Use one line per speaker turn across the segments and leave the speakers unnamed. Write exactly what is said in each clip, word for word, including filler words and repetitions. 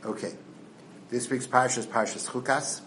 Okay, this week's parsha is Parshas Chukas.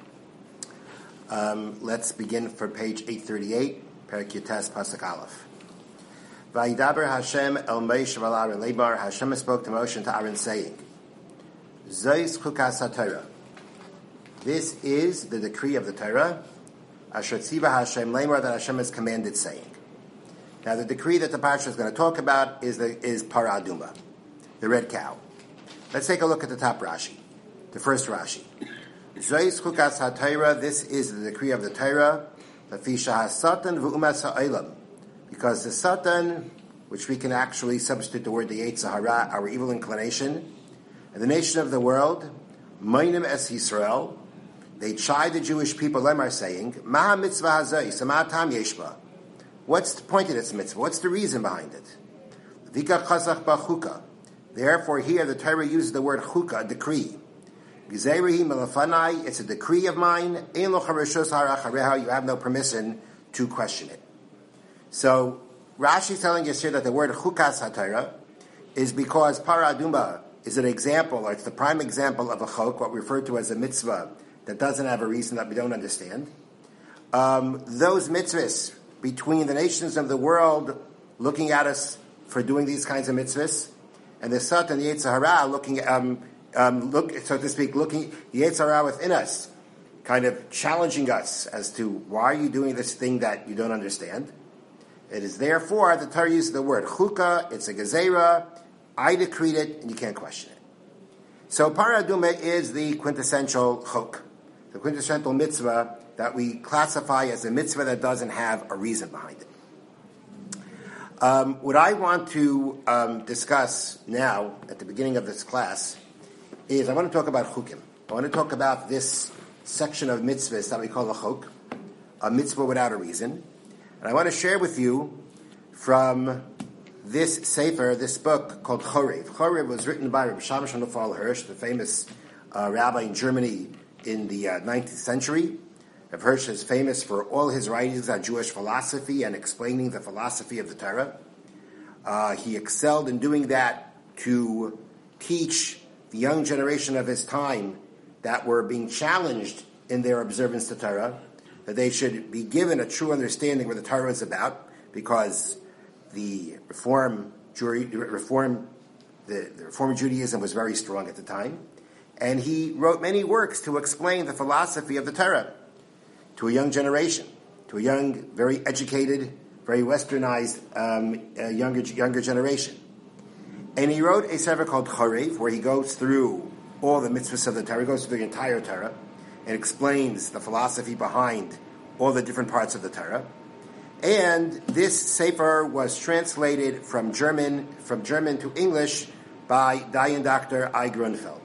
Um, let's begin for page eight thirty-eight, Perek Yutes, Pasuk Aleph. Vayidaber Hashem el Moshe v'al Aaron Leimar. Hashem spoke to Moshe and to Aaron, saying, Zois Chukas HaTorah. This is the decree of the Torah, Asher Tziva Hashem Leimar, that Hashem has commanded, saying. Now, the decree that the parsha is going to talk about is the is Parah Aduma, the red cow. Let's take a look at the top Rashi, the first Rashi. Zois Chukas HaTorah. This is the decree of the Torah, Lafisha HaSatan v'umas ha'olam, because the Satan, which we can actually substitute the word the Yetzer Hara, our evil inclination, and the nation of the world, Moinim es Yisrael, they chide the Jewish people, Lemar, saying, Maha mitzvah hazoi, sama tam yeshba. What's the point of this mitzvah? What's the reason behind it? Vika chazach b'chuka. Therefore, here the Torah uses the word chuka, a decree. Gzeirihi melafanai, it's a decree of mine. Ein lo charishos harachareha, you have no permission to question it. So, Rashi is telling us here that the word chukas haTorah is because Parah Aduma is an example, or it's the prime example of a chok, what we refer to as a mitzvah that doesn't have a reason that we don't understand. Um, those mitzvahs between the nations of the world looking at us for doing these kinds of mitzvahs, and the Satan, the Yetzer Hara, looking, um, um, look, so to speak, looking, the Yetzer Hara within us, kind of challenging us as to why are you doing this thing that you don't understand. It is therefore, the Torah uses the word chuka, it's a gezerah, I decreed it, and you can't question it. So Parah Aduma is the quintessential chok, the quintessential mitzvah that we classify as a mitzvah that doesn't have a reason behind it. Um, what I want to um, discuss now, at the beginning of this class, is I want to talk about chukim. I want to talk about this section of mitzvahs that we call a chok, a mitzvah without a reason. And I want to share with you from this sefer, this book called Chorev. Chorev was written by Rabbi Shamash Nafal Hirsch, the famous uh, rabbi in Germany in the uh, nineteenth century. Rav Hirsch is famous for all his writings on Jewish philosophy and explaining the philosophy of the Torah. Uh, he excelled in doing that to teach the young generation of his time that were being challenged in their observance to Torah, that they should be given a true understanding what the Torah is about, because the Reform, Reform, the, the Reform of Judaism was very strong at the time, and he wrote many works to explain the philosophy of the Torah to a young generation, to a young, very educated, very westernized um, uh, younger younger generation. And he wrote a sefer called Chorev, where he goes through all the mitzvahs of the Torah, he goes through the entire Torah, and explains the philosophy behind all the different parts of the Torah. And this sefer was translated from German from German to English by Dayan Doctor I. Grunfeld.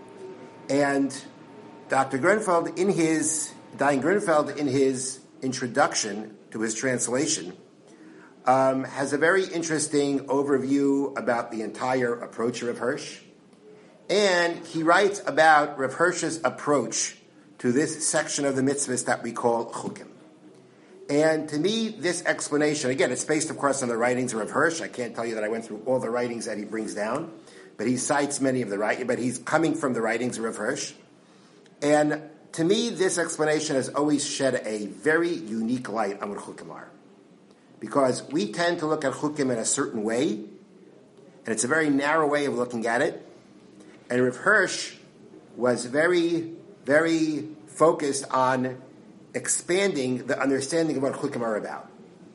And Doctor Grunfeld, in his Dayan Grunfeld, in his introduction to his translation, um, has a very interesting overview about the entire approach of Rav Hirsch. And he writes about Rav Hirsch's approach to this section of the mitzvahs that we call chukim. And to me, this explanation, again, it's based, of course, on the writings of Rav Hirsch. I can't tell you that I went through all the writings that he brings down, but he cites many of the writings, but he's coming from the writings of Rav Hirsch. And to me, this explanation has always shed a very unique light on what chukim are. Because we tend to look at chukim in a certain way, and it's a very narrow way of looking at it. And Rav Hirsch was very, very focused on expanding the understanding of what chukim are about.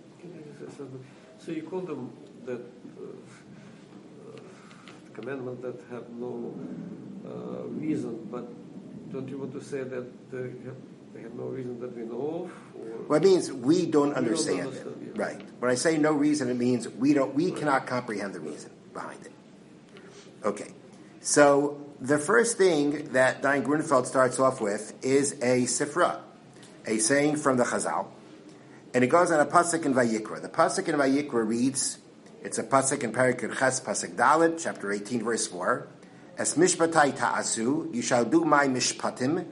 So you call them that uh, uh, commandment that have no uh, reason, but don't you want to say that they have, they have no reason that we know of? Or
well, it means we don't understand,
don't understand
it.
Yeah.
Right. When I say no reason, it means we don't. We right. cannot comprehend the reason behind it. Okay. So the first thing that Dayan Grunfeld starts off with is a sifra, a saying from the Chazal, and it goes on a pasuk in Vayikra. The pasuk in Vayikra reads, it's a pasuk in Perek Ches, pasuk Dalet, chapter eighteen, verse four. Es mishpatai ta'asu, you shall do my mishpatim,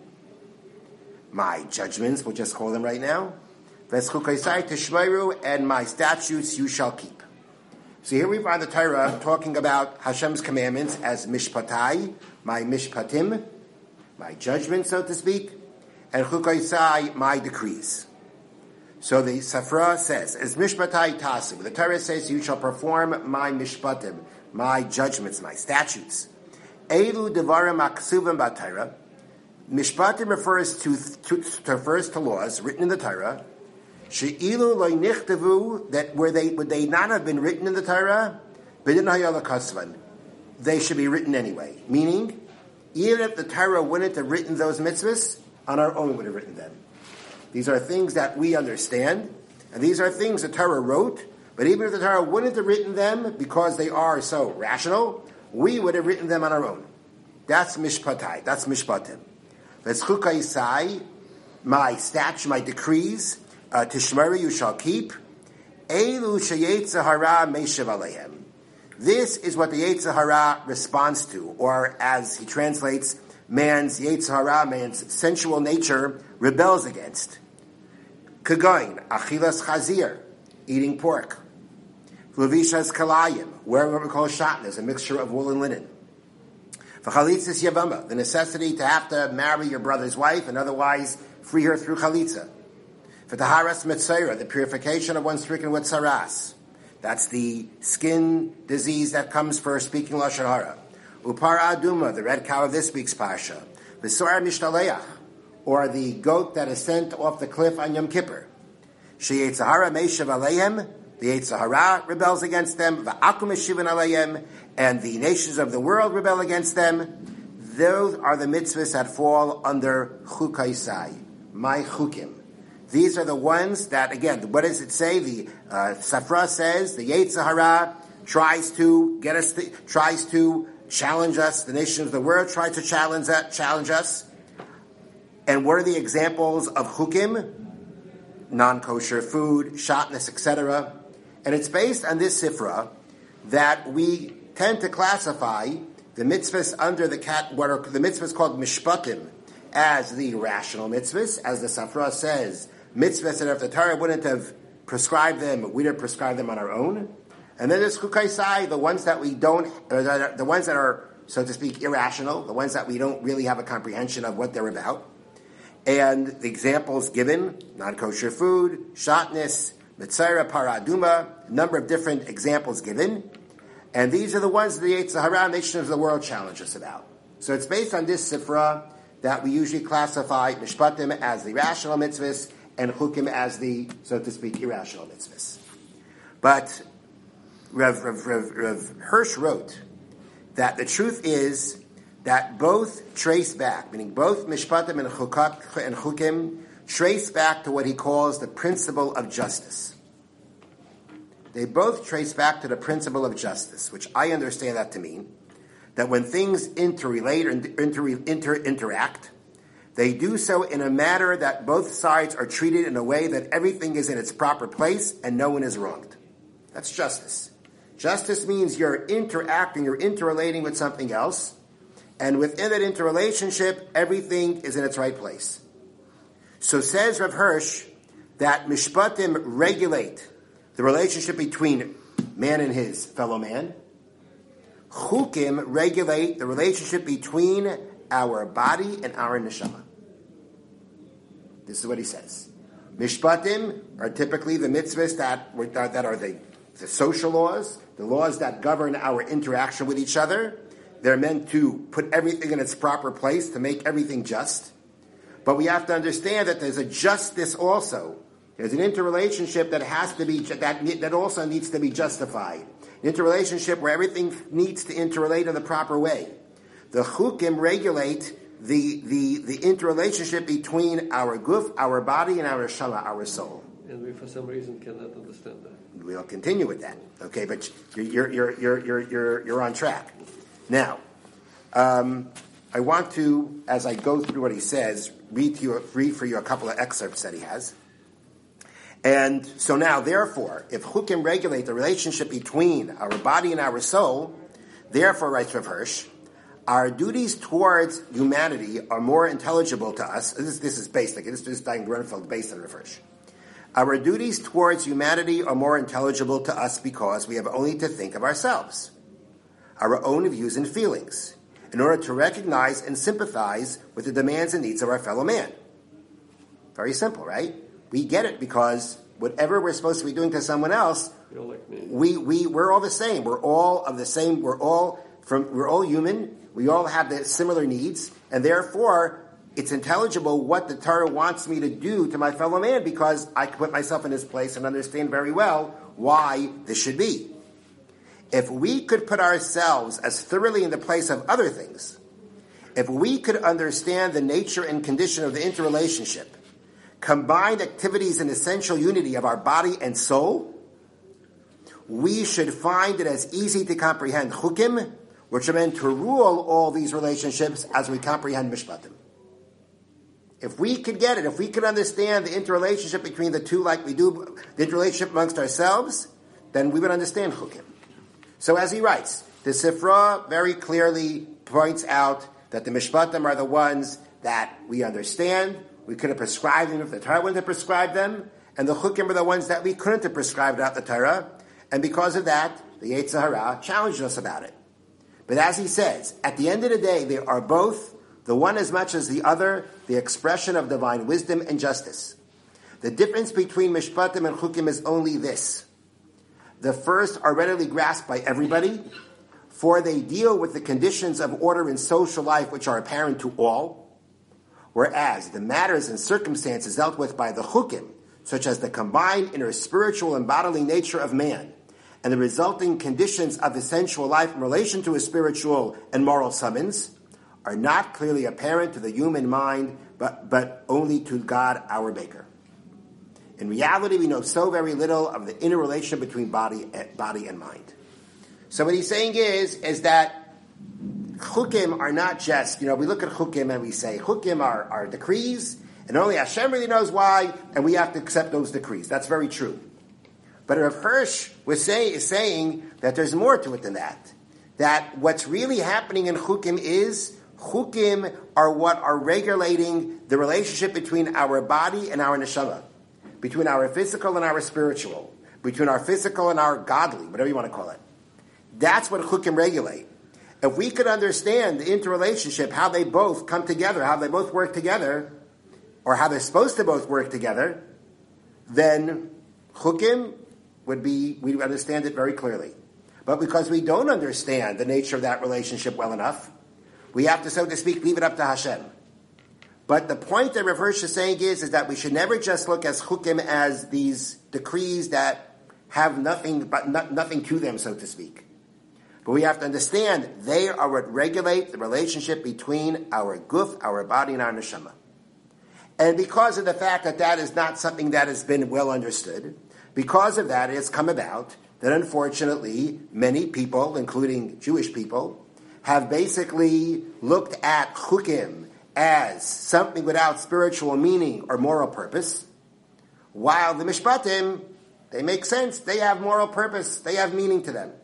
my judgments, we'll just call them right now. Ves chukaisai tishmeiru, and my statutes you shall keep. So here we find the Torah talking about Hashem's commandments as mishpatai, my mishpatim, my judgment, so to speak, and chukaisai, my decrees. So the Safra says, as mishpatai tasu, the Torah says, you shall perform my mishpatim, my judgments, my statutes. Elu devarim aksuvim b'Torah. Mishpatim refers to, to, refers to laws written in the Torah. She'ilu loy nichtavu, that where they would they not have been written in the Torah, b'din hayala kasvan, they should be written anyway. Meaning, even if the Torah wouldn't have written those mitzvahs, on our own would have written them. These are things that we understand, and these are things the Torah wrote. But even if the Torah wouldn't have written them because they are so rational, we would have written them on our own. That's mishpatai. That's mishpatim. V'tzchukaisai, my statute, my decrees. Uh, Tishmari you shall keep. Elu sheyetzer hara meishav aleihem. This is what the Yetzer Hara responds to, or as he translates, man's Yetzer Hara, man's sensual nature, rebels against. Kagoin, achilas chazir, eating pork. Levishas kalayim, wearing what we call shatnez, a mixture of wool and linen. V'chalitzas yavama, the necessity to have to marry your brother's wife and otherwise free her through chalitza. V'taharas metzora, the purification of one stricken with saras. That's the skin disease that comes for speaking Lashon Hara. Upara aduma, the red cow of this week's parsha. V'sora mishtaleach, or the goat that is sent off the cliff on Yom Kippur. Sheyetzer hara meishav aleihem, the Yetzer Hara rebels against them. V'akum eshivan aleihem, and the nations of the world rebel against them. Those are the mitzvahs that fall under chukaisai, my chukim. These are the ones that, again, what does it say? The uh, Safra says the Yetzer Hara tries to get us, to, tries to challenge us. The nations of the world try to challenge that, challenge us. And what are the examples of chukim? Non-kosher food, shatnez, et cetera. And it's based on this Sifra that we tend to classify the mitzvahs under the cat, what are the mitzvahs called mishpatim, as the rational mitzvahs, as the Safra says. Mitzvahs that if the Torah wouldn't have prescribed them, we'd have prescribed them on our own. And then there's chukaisai, the ones that we don't, or the, the ones that are, so to speak, irrational, the ones that we don't really have a comprehension of what they're about. And the examples given, non-kosher food, shatnez, mitzvah, paraduma, a number of different examples given. And these are the ones that the Yetzer Hara nations of the world challenge us about. So it's based on this sifra that we usually classify mishpatim as the rational mitzvahs, and chukim as the, so to speak, irrational mitzvahs. But Rev, Rev, Rev, Rev Hirsch wrote that the truth is that both trace back, meaning both mishpatim and, chukak, and chukim, trace back to what he calls the principle of justice. They both trace back to the principle of justice, which I understand that to mean that when things interrelate or inter, inter, interact, they do so in a manner that both sides are treated in a way that everything is in its proper place and no one is wronged. That's justice. Justice means you're interacting, you're interrelating with something else, and within that interrelationship, everything is in its right place. So says Rav Hirsch that mishpatim regulate the relationship between man and his fellow man. Chukim regulate the relationship between our body and our neshama. This is what he says. Mishpatim are typically the mitzvahs that, that are the, the social laws, the laws that govern our interaction with each other. They're meant to put everything in its proper place, to make everything just. But we have to understand that there's a justice also. There's an interrelationship that has to be, that, that also needs to be justified. An interrelationship where everything needs to interrelate in the proper way. The chukim regulate the, the, the interrelationship between our guf, our body, and our shama, our soul.
And we, for some reason, cannot understand that.
We'll continue with that. Okay, but you're, you're, you're, you're, you're, you're on track. Now, um, I want to, as I go through what he says, read, to you, read for you a couple of excerpts that he has. And so now, therefore, if chukim regulate the relationship between our body and our soul, therefore, writes Rav Hirsch, our duties towards humanity are more intelligible to us. This, this is basic. This is Stein Grunfeld based on Rav Hirsch. Our duties towards humanity are more intelligible to us because we have only to think of ourselves, our own views and feelings, in order to recognize and sympathize with the demands and needs of our fellow man. Very simple, right? We get it because whatever we're supposed to be doing to someone else,
You're like me.
we we we're all the same. We're all of the same. We're all from. We're all human. We all have the similar needs, and therefore, it's intelligible what the Torah wants me to do to my fellow man because I can put myself in his place and understand very well why this should be. If we could put ourselves as thoroughly in the place of other things, if we could understand the nature and condition of the interrelationship, combined activities and essential unity of our body and soul, we should find it as easy to comprehend chukim, which are meant to rule all these relationships, as we comprehend mishpatim. If we could get it, if we could understand the interrelationship between the two like we do the interrelationship amongst ourselves, then we would understand chukim. So as he writes, the Sifra very clearly points out that the mishpatim are the ones that we understand. We could have prescribed them if the Torah wouldn't have prescribed them, and the chukim are the ones that we couldn't have prescribed without the Torah, and because of that, the Yetzer Hara challenged us about it. But as he says, at the end of the day, they are both, the one as much as the other, the expression of divine wisdom and justice. The difference between mishpatim and chukim is only this. The first are readily grasped by everybody, for they deal with the conditions of order in social life which are apparent to all, whereas the matters and circumstances dealt with by the chukim, such as the combined inner spiritual and bodily nature of man, and the resulting conditions of his sensual life in relation to his spiritual and moral summons, are not clearly apparent to the human mind, but, but only to God, our Maker. In reality, we know so very little of the inner relationship between body, body and mind. So what he's saying is, is that chukim are not just, you know, we look at chukim and we say, chukim are, are decrees, and only Hashem really knows why, and we have to accept those decrees. That's very true. But Rav Hirsch was say, is saying that there's more to it than that. That what's really happening in chukim is, chukim are what are regulating the relationship between our body and our neshama, between our physical and our spiritual, between our physical and our godly, whatever you want to call it. That's what chukim regulate. If we could understand the interrelationship, how they both come together, how they both work together, or how they're supposed to both work together, then chukim would be, we would understand it very clearly. But because we don't understand the nature of that relationship well enough, we have to, so to speak, leave it up to Hashem. But the point that Rav Hirsch is saying is, is that we should never just look at chukim as these decrees that have nothing but no, nothing to them, so to speak. But we have to understand they are what regulate the relationship between our guf, our body, and our neshama. And because of the fact that that is not something that has been well understood, because of that, it has come about that unfortunately many people, including Jewish people, have basically looked at chukim as something without spiritual meaning or moral purpose, while the mishpatim, they make sense, they have moral purpose, they have meaning to them.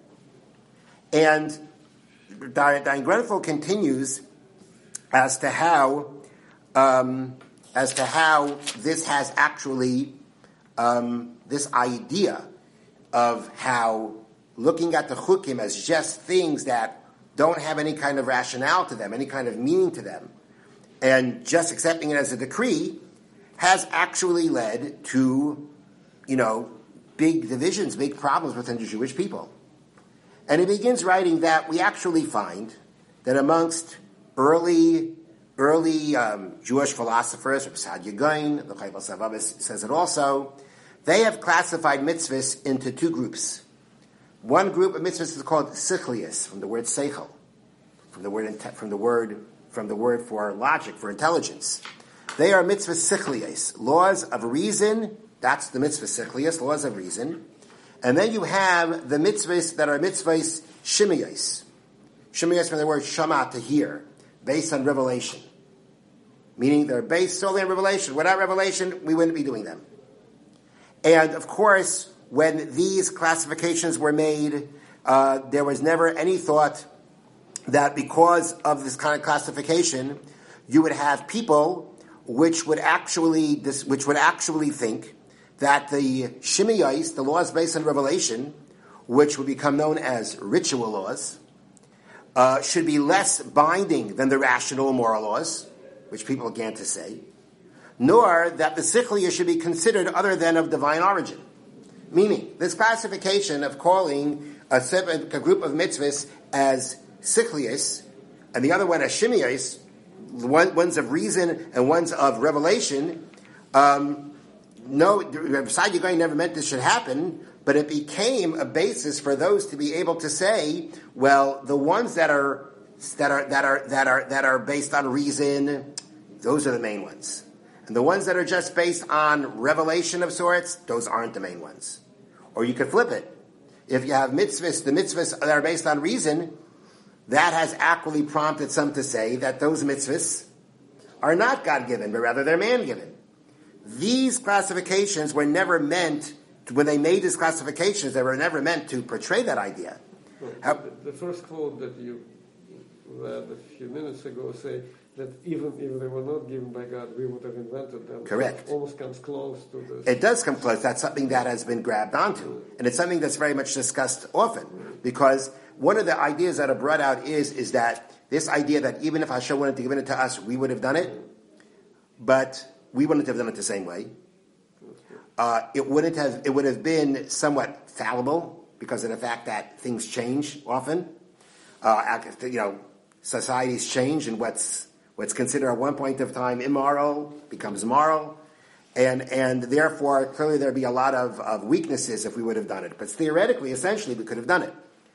And Dayan Grenfell continues as to how um, as to how this has actually um, this idea of how looking at the chukim as just things that don't have any kind of rationale to them, any kind of meaning to them, and just accepting it as a decree, has actually led to, you know, big divisions, big problems within the Jewish people. And he begins writing that we actually find that amongst early early um, Jewish philosophers, Saadia Gaon, the Chayil Savavos says it also, they have classified mitzvahs into two groups. One group of mitzvahs is called sichlius, from the word seichel, from the word from the word from the word for logic, for intelligence. They are mitzvahs sichlius, laws of reason. That's the mitzvah sichlius, laws of reason. And then you have the mitzvahs that are mitzvahs shimiyos. Shimiyos from the word shama, to hear, based on revelation. Meaning they're based solely on revelation. Without revelation, we wouldn't be doing them. And of course, when these classifications were made, uh, there was never any thought that because of this kind of classification, you would have people which would actually, this, which would actually think that the Shimiyos, the laws based on revelation, which would become known as ritual laws, uh, should be less binding than the rational moral laws, which people began to say, nor that the Sichliya should be considered other than of divine origin. Meaning, this classification of calling a, a group of mitzvahs as Sichliyos, and the other one as Shimiyos, one, one's of reason and one's of revelation, um, no, Reb Saadia Gaon never meant this should happen, but it became a basis for those to be able to say, well, the ones that are that are that are that are that are based on reason, those are the main ones. And the ones that are just based on revelation of sorts, those aren't the main ones. Or you could flip it. If you have mitzvahs, the mitzvahs that are based on reason, that has actually prompted some to say that those mitzvahs are not God-given, but rather they're man-given. These classifications were never meant, to, when they made these classifications, they were never meant to portray that idea.
Well,
How,
the, the first quote that you read a few minutes ago say that even if they were not given by God, we would have invented them.
Correct.
It almost comes close to this.
It does come close. That's something that has been grabbed onto. And it's something that's very much discussed often. Because one of the ideas that are brought out is, is that this idea that even if Hashem wanted to give it to us, we would have done it, but we wouldn't have done it the same way. Uh, it wouldn't have. It would have been somewhat fallible because of the fact that things change often. Uh, you know, societies change, and what's what's considered at one point of time immoral becomes moral, and and therefore clearly there'd be a lot of, of weaknesses if we would have done it. But theoretically, essentially, we could have done it.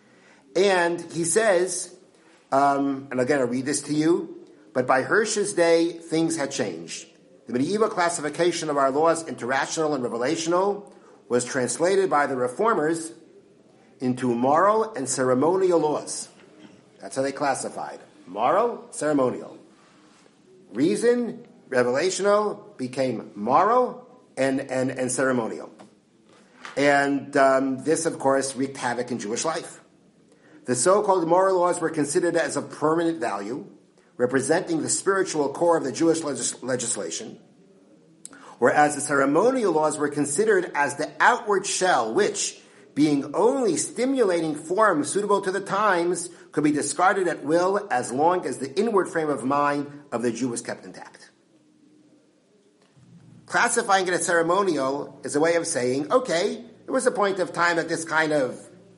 And he says, um, and again, I'll read this to you. But by Hirsch's day, things had changed. The medieval classification of our laws into rational and revelational was translated by the reformers into moral and ceremonial laws. That's how they classified. Moral, ceremonial. Reason, revelational, became moral and, and, and ceremonial. And um, this, of course, wreaked havoc in Jewish life. The so-called moral laws were considered as of permanent value, representing the spiritual core of the Jewish legis- legislation, whereas the ceremonial laws were considered as the outward shell, which, being only stimulating form suitable to the times, could be discarded at will as long as the inward frame of mind of the Jew was kept intact. Classifying it as ceremonial is a way of saying, okay, there was a point of time that this kind of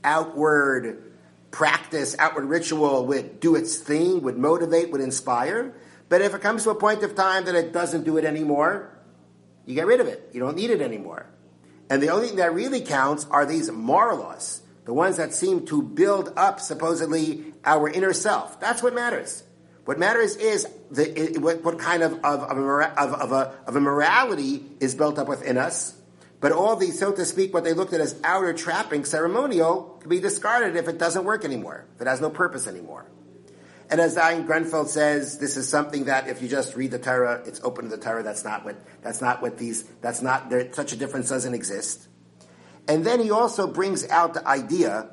outward practice, outward ritual would do its thing, would motivate, would inspire. But if it comes to a point of time that it doesn't do it anymore, you get rid of it. You don't need it anymore. And the only thing that really counts are these moral laws, the ones that seem to build up, supposedly, our inner self. That's what matters. What matters is the, it, what, what kind of, of, of, a, of, of, a, of a morality is built up within us. But all these, so to speak, what they looked at as outer trapping, ceremonial, can be discarded if it doesn't work anymore, if it has no purpose anymore. And as Zion Grenfeld says, this is something that if you just read the Torah, it's open to the Torah. That's not what, that's not what these, that's not, there, such a difference doesn't exist. And then he also brings out the idea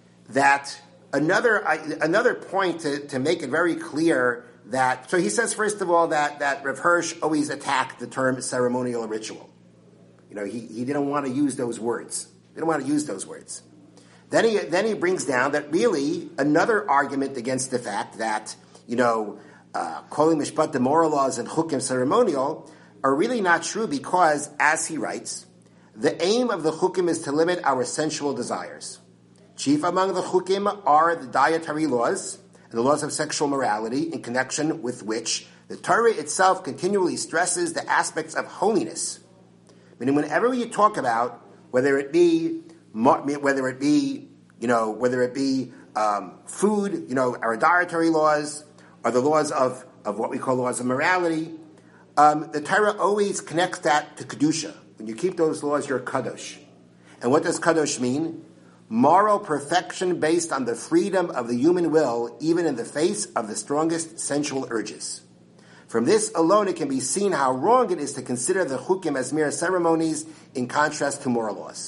that another, another point to, to make it very clear that, so he says, first of all, that, that Rav Hirsch always attacked the term ceremonial or ritual. You know, he, he didn't want to use those words. He didn't want to use those words. Then he then he brings down that really another argument against the fact that, you know, uh, calling mishpat the moral laws and chukim ceremonial are really not true because, as he writes, the aim of the chukim is to limit our sensual desires. Chief among the chukim are the dietary laws and the laws of sexual morality, in connection with which the Torah itself continually stresses the aspects of holiness. Meaning, whenever you talk about whether it be whether it be you know whether it be um, food, you know, our dietary laws, or the laws of, of what we call laws of morality, um, the Torah always connects that to kedusha. When you keep those laws, you're kadosh. And what does kadosh mean? Moral perfection based on the freedom of the human will, even in the face of the strongest sensual urges. From this alone, it can be seen how wrong it is to consider the chukim as mere ceremonies in contrast to moral laws.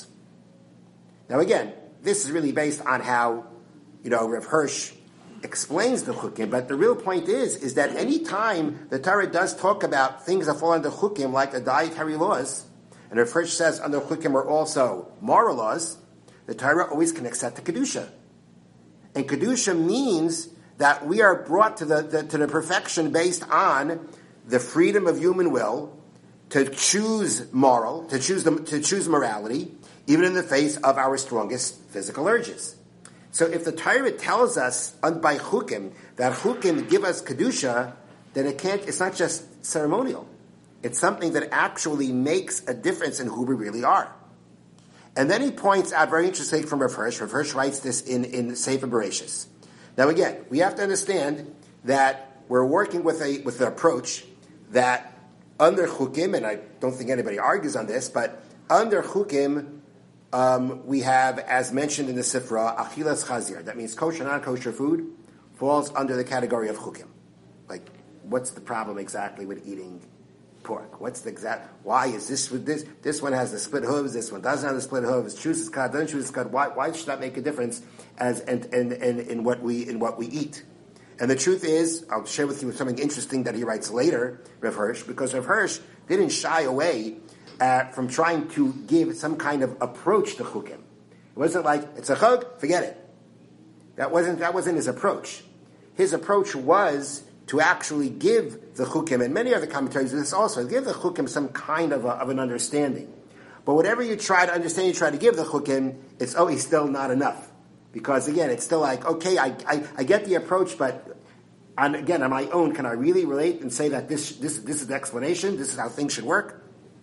Now again, this is really based on how, you know, Rav Hirsch explains the chukim, but the real point is, is that any time the Torah does talk about things that fall under chukim, like the dietary laws, and Rav Hirsch says under chukim are also moral laws, the Torah always connects that to kedusha. And kedusha means that we are brought to the, the to the perfection based on the freedom of human will to choose moral, to choose the, to choose morality, even in the face of our strongest physical urges. So if the Torah tells us by chukim that chukim give us kedusha, then it can't. It's not just ceremonial. It's something that actually makes a difference in who we really are. And then he points out, very interesting from Rav Hirsch. Rav Hirsch writes this in in Sefer Bereshis. Now again, we have to understand that we're working with a with an approach that under chukim, and I don't think anybody argues on this, but under chukim. Um, we have, as mentioned in the Sifra, achilas chazir. That means kosher, non-kosher food falls under the category of chukim. Like, what's the problem exactly with eating pork? What's the exact? Why is this with this? This one has the split hooves. This one doesn't have the split hooves. Chooses cut, doesn't choose cut. Why? Why should that make a difference as and and and in what we in what we eat? And the truth is, I'll share with you something interesting that he writes later, Rav Hirsch, because Rav Hirsch didn't shy away Uh, from trying to give some kind of approach to chukim. It wasn't like, it's a chug, forget it. That wasn't that wasn't his approach. His approach was to actually give the chukim, and many other commentaries do this also, give the chukim some kind of, a, of an understanding. But whatever you try to understand, you try to give the chukim, it's always still not enough. Because again, it's still like, okay, I, I, I get the approach, but on, again, on my own, can I really relate and say that this, this, this is the explanation, this is how things should work?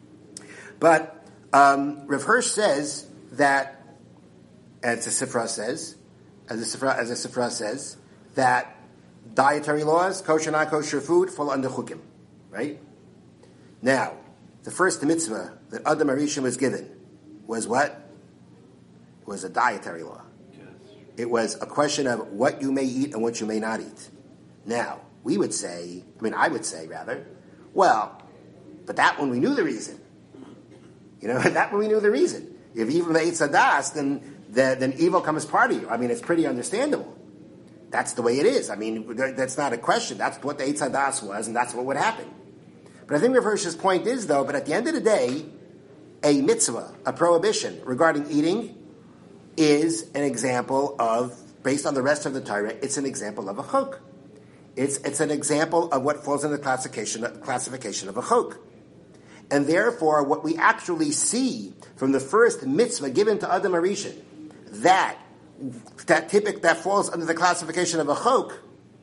But um, Rav Hirsch says that, as the Sifra says, as the Sifra, as the Sifra says, that dietary laws, kosher, non-kosher food, fall under chukim, right? Now, the first mitzvah that Adam HaRishon was given was what? It was a dietary law. Yes. It was a question of what you may eat and what you may not eat. Now, we would say, I mean, I would say rather, well, but that one we knew the reason. You know, that when we knew the reason. If evil eats adas, then the, then evil comes part of you. I mean, it's pretty understandable. That's the way it is. I mean, that's not a question. That's what the eitz hadas was, and that's what would happen. But I think Rav Hirsch's point is, though, but at the end of the day, a mitzvah, a prohibition regarding eating, is an example of, based on the rest of the Torah, it's an example of a chok. It's it's an example of what falls in the classification classification of a chok. And therefore, what we actually see from the first mitzvah given to Adam HaRishon, that that typic that falls under the classification of a chok,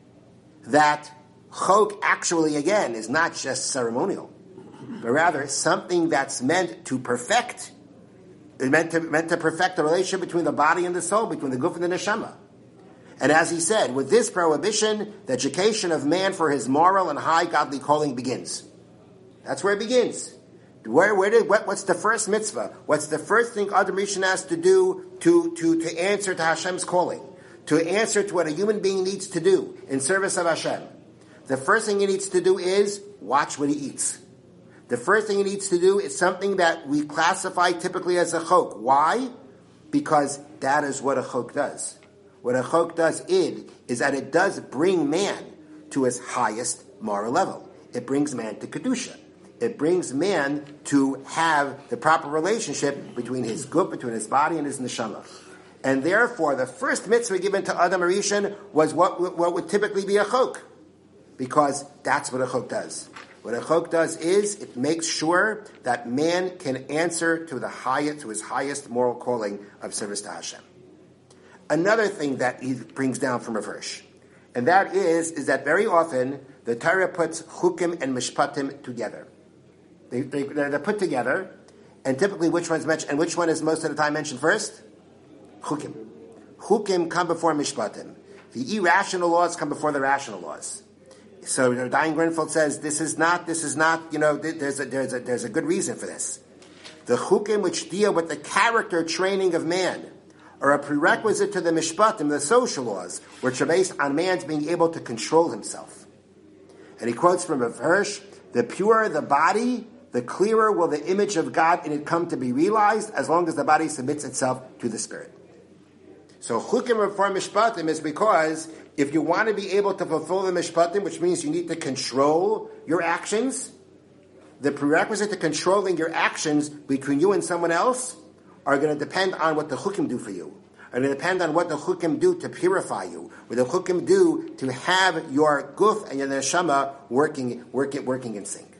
that chok actually again is not just ceremonial, but rather something that's meant to perfect, meant to meant to perfect the relationship between the body and the soul, between the guf and the neshama. And as he said, with this prohibition, the education of man for his moral and high godly calling begins. That's where it begins. Where, where did, what, what's the first mitzvah? What's the first thing Adam HaRishon has to do to, to, to answer to Hashem's calling? To answer to what a human being needs to do in service of Hashem? The first thing he needs to do is watch what he eats. The first thing he needs to do is something that we classify typically as a chok. Why? Because that is what a chok does. What a chok does id is that it does bring man to his highest moral level. It brings man to kedusha. It brings man to have the proper relationship between his guf, between his body and his neshama. And therefore, the first mitzvah given to Adam HaRishon was what, what would typically be a chok. Because that's what a chok does. What a chok does is it makes sure that man can answer to the highest, to his highest moral calling of service to Hashem. Another thing that he brings down from Rav Hirsch, and that is, is that very often the Torah puts chukim and mishpatim together. They, they, they're put together, and typically which one's mentioned, and which one is most of the time mentioned first? Chukim. Chukim come before mishpatim. The irrational laws come before the rational laws. So Dayan Grinfeld says this is not, this is not, you know, there's a, there's a, there's a good reason for this. The chukim which deal with the character training of man are a prerequisite to the mishpatim, the social laws, which are based on man's being able to control himself. And he quotes from Rav Hirsch, the purer the body, the clearer will the image of God in it come to be realized, as long as the body submits itself to the Spirit. So chukim reform mishpatim is because if you want to be able to fulfill the mishpatim, which means you need to control your actions, the prerequisite to controlling your actions between you and someone else are going to depend on what the chukim do for you. Are going to depend on what the chukim do to purify you, what the chukim do to have your guf and your neshama working, working, working in sync.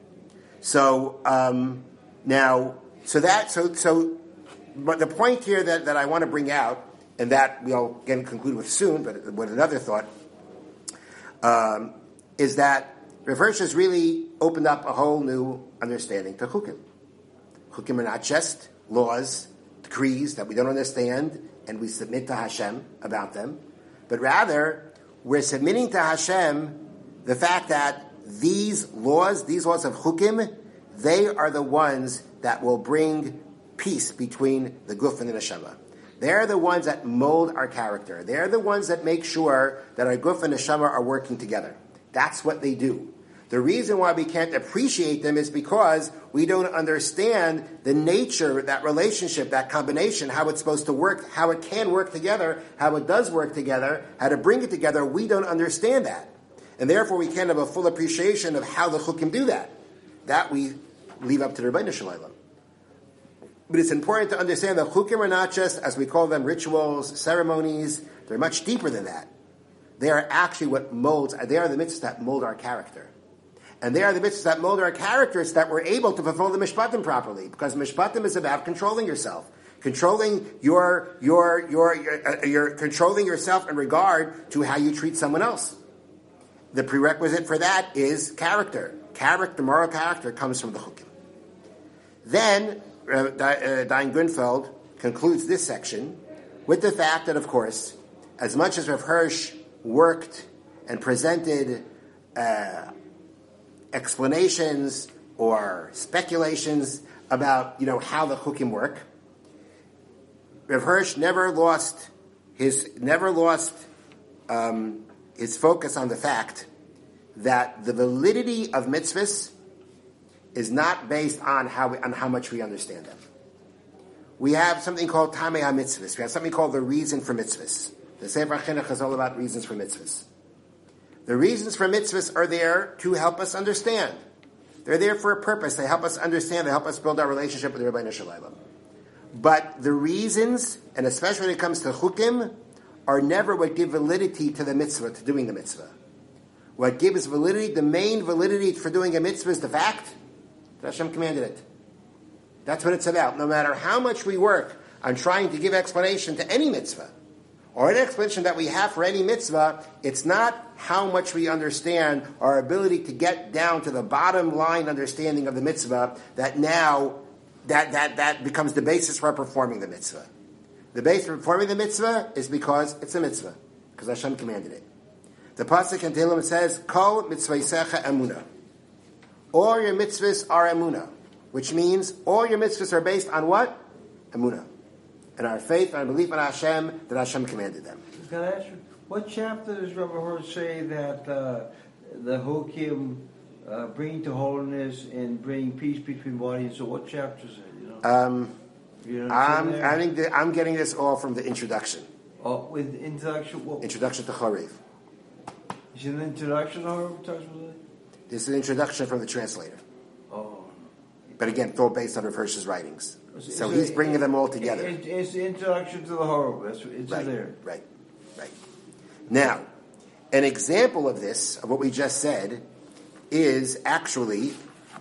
So um, now, so that, so so, but the point here that, that I want to bring out, and that we'll again conclude with soon, but with another thought, um, is that Rav Hirsch has really opened up a whole new understanding to chukim. Chukim are not just laws, decrees that we don't understand, and we submit to Hashem about them, but rather we're submitting to Hashem the fact that these laws, these laws of chukim, they are the ones that will bring peace between the guf and the neshama. They're the ones that mold our character. They're the ones that make sure that our guf and neshama are working together. That's what they do. The reason why we can't appreciate them is because we don't understand the nature, that relationship, that combination, how it's supposed to work, how it can work together, how it does work together, how to bring it together. We don't understand that. And therefore we can't have a full appreciation of how the chukim do that. That we leave up to the Rebbeinu Shalom. But it's important to understand that chukim are not just, as we call them, rituals, ceremonies. They're much deeper than that. They are actually what molds, they are the mitzvahs that mold our character. And they are the mitzvahs that mold our characters that we're able to fulfill the mishpatim properly. Because mishpatim is about controlling yourself. Controlling your, your, your, your, uh, your, controlling yourself in regard to how you treat someone else. The prerequisite for that is character. Character, moral character comes from the chukim. Then, uh, Dayan Grunfeld concludes this section with the fact that, of course, as much as Rav Hirsch worked and presented uh, explanations or speculations about, you know, how the chukim work, Rav Hirsch never lost his never lost um, his focus on the fact that the validity of mitzvahs is not based on how we, on how much we understand them. We have something called Tamei HaMitzvahs. We have something called the reason for mitzvahs. The Sefer HaChinuch is all about reasons for mitzvahs. The reasons for mitzvahs are there to help us understand. They're there for a purpose. They help us understand. They help us build our relationship with the Rebbeinu Shalom. But the reasons, and especially when it comes to chukim, are never what give validity to the mitzvah, to doing the mitzvah. What gives validity, the main validity for doing a mitzvah is the fact that Hashem commanded it. That's what it's about. No matter how much we work on trying to give explanation to any mitzvah, or an explanation that we have for any mitzvah, it's not how much we understand, our ability to get down to the bottom line understanding of the mitzvah, that now, that, that, that becomes the basis for performing the mitzvah. The basis for performing the mitzvah is because it's a mitzvah, because Hashem commanded it. The pasuk in Tehillim says, Kol mitzvaysecha emunah. All your mitzvahs are emunah, which means all your mitzvahs are based on what? Emunah. And our faith, our belief in Hashem, that Hashem commanded them.
Can I ask you, what chapter does Rabbi Hirsch say that uh, the Hukim uh, bring to holiness and bring peace between body and soul? What chapter is it? You know,
um,
you know
I'm, I think that I'm getting this all from the introduction.
Oh, with introduction? What?
Introduction to Charev.
Is it an introduction or talks about it?
This is an introduction from the translator.
Oh.
But again, it's all based on Rav Hirsch's writings.
So,
So
so
he's bringing
it,
them all together.
It, it's the introduction to the horror. That's it's
right,
there.
Right, right. Now, an example of this, of what we just said, is actually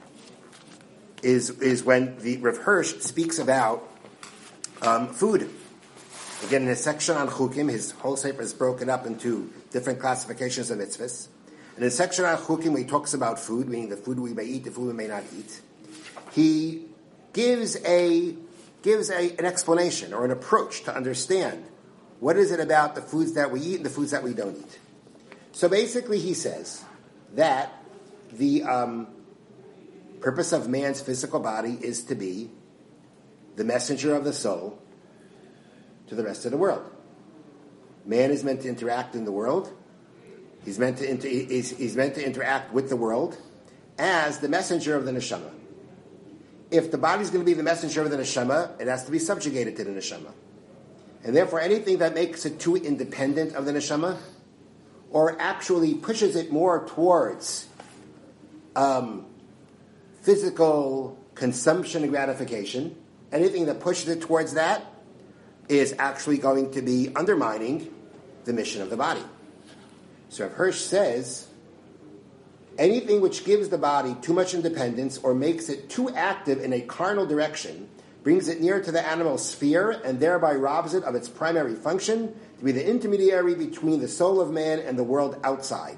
is is when the Rav Hirsch speaks about um, food. Again, in his section on chukim, his whole sefer is broken up into different classifications of mitzvahs. In his section on chukim, he talks about food, meaning the food we may eat, the food we may not eat. He gives a gives a, an explanation or an approach to understand what is it about the foods that we eat and the foods that we don't eat. So basically, he says that the um, purpose of man's physical body is to be the messenger of the soul to the rest of the world. Man is meant to interact in the world. He's meant to inter- he's, he's meant to interact with the world as the messenger of the neshama. If the body is going to be the messenger of the neshama, it has to be subjugated to the neshama. And therefore, anything that makes it too independent of the neshama, or actually pushes it more towards um, physical consumption and gratification, anything that pushes it towards that is actually going to be undermining the mission of the body. So Rav Hirsch says, anything which gives the body too much independence or makes it too active in a carnal direction brings it near to the animal sphere and thereby robs it of its primary function to be the intermediary between the soul of man and the world outside.